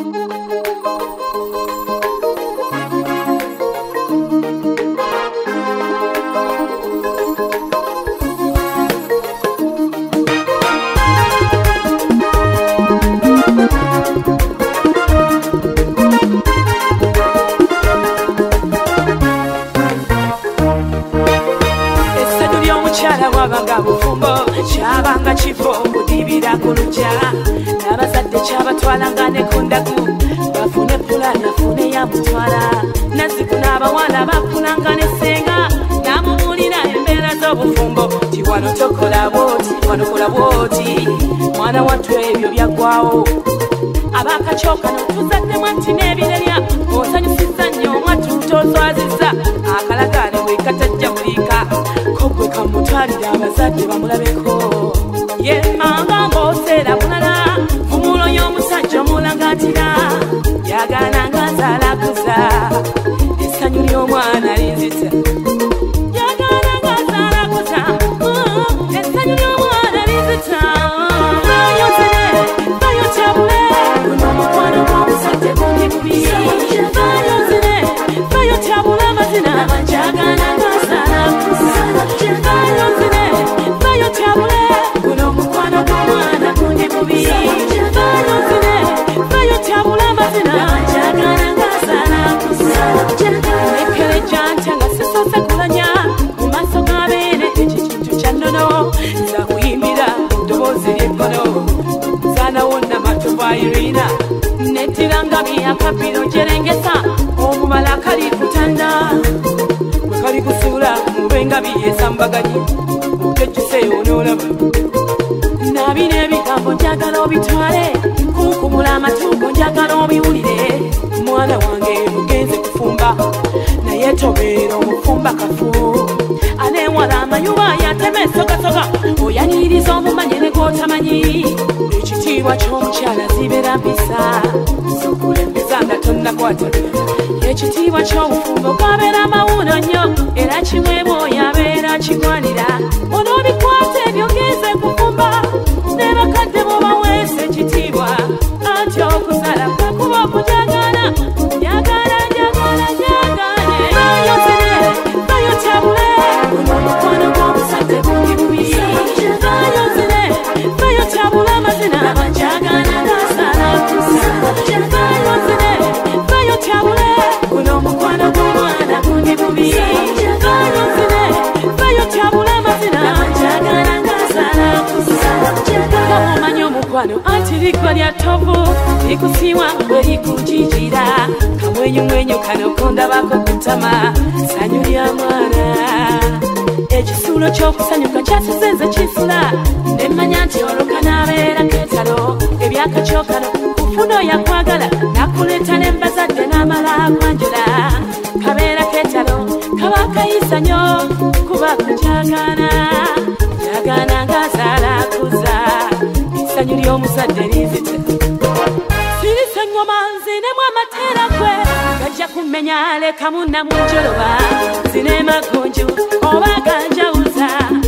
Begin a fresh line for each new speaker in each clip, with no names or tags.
Chabanga chifo kudibira kuluja nabazadde kyabatwalanga ne kundagu bafune pulana fune ya mutwala nazikuna abawala bakulanga ne senga namubulira embeera z'obufumbo ti wano tokola bwoti wano kola bwoti mwana wattu ebyo byaggwawo abakacoka notuzaddemu anti n'ebirerya osanyusiza nnyo omwattu tozwaziza akalagaane bwe katajja mulika kogwe kamutwalira abazadde bamulabeko yemanga ng'oseera bulala vumulo y'omusajja omulangatira yagananga nzaalakuza essanyu ly'omwana linzita yagananga nzaalakuza essanyu ly'omwana linzita bayozere bayotabule guno omukwano gw'omusajja gundi bubi bayozere bayotabule amazina jagananga nzaalakuza bayozere bayotabule guno omukwano gw'omwana gundi bubi bayozere bayotabule amazina jagananga nzaalakuza ekere janja nga sisoose kulanya mu maaso g'abeene ekyo kintu kya nnono nza kuyimbira mu ddoboozi ly'eggono zaanawo namatovu irina nettiranga myaka bbiri ojerengesa omubala kali kutanda bwe kali kusuula mubenga biyesambaganyi okejjuse onoolaba nabina ebigambo njagala obitwale kunkumula amatuugo njagala obiwulire mwana wange mugenze kufumba naye tobeera omufumba kafu aneewala amayuba yatema esogasoga oyaniriza omumanye ne gw'otamanyi ekitiibwa ky'omukyala zibeera mpisa zokulembeza nga tonnakwata ekitiibwa ky'obufumbo kabeera mawuno nnyo era kimwebwa oyo abeera kigwanira onoobikwata ebyo genze kufumba ne bakadde bobaweesa ekitiibwa anti okusala kwekuba okujagana jagala jagala jagane bayozere bayotabule guno omukwano gw'omusajja gundi bubi bayozere bayotabule amazina jagana gasalakusa bayozere bayotabule guno omukwano gw'omwana gundi bubi bayozere bayotabule amazina jagana gasalakusa gamumanyi omukwano anti ligwa lya tovu likusiwa bwe likujijira kamwenyumwenyu kano kondabako kutama sanyu lya mwana ekisuulo ky'okusanyuka kyasizenze kisula nemmanya nti olwo kanaabeera ketalo ebyakakyokano kufuno yakwagala nakuleeta ne mbazadde n'amala kwanjula kabeera ketalo kaba kayisa nnyo kuba kujagana jagana ngaazaalakuza essanyu ly'omuzadde linzite sirisa engoma nzinemu amateera gwe gajja kumenya lekamu namunjoloba zine magonju oba ganjawuza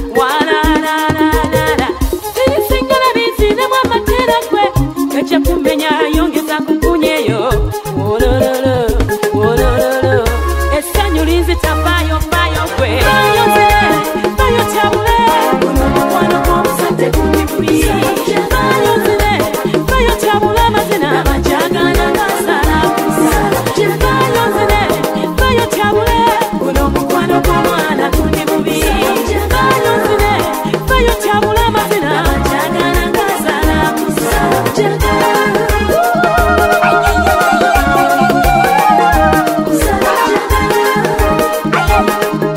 walalalalala sirisa engalabi nzinemu amateera gwe gajja kumenya yongeza kukunyeyo wolololo wolololo essanyu linzita bayo bayo gwe bayozere bayotabule guno omukwano gw'omusajja gundi bubi bayozere bayotabule amazina jagana gasalakusa bayozere bayotabule guno omukwano gw'omwana gundi bubi bayozere bayotabule amazina jagana gasalakusa jagana